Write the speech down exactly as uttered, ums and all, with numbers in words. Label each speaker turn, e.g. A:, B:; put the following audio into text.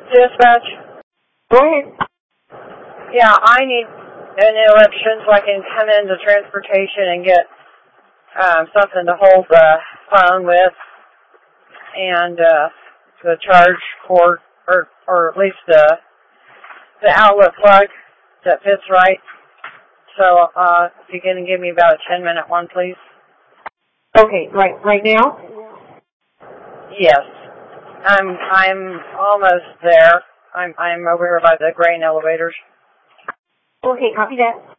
A: Dispatch?
B: Go ahead.
A: Yeah, I need an interruption so I can come into transportation and get um, something to hold the phone with and uh, the charge cord, or or at least the the outlet plug that fits right. So uh, if you can give me about a ten minute one, please.
B: Okay, right right now?
A: Yes. I'm I'm almost there. I'm I'm over here by the grain elevators.
B: Okay, copy that.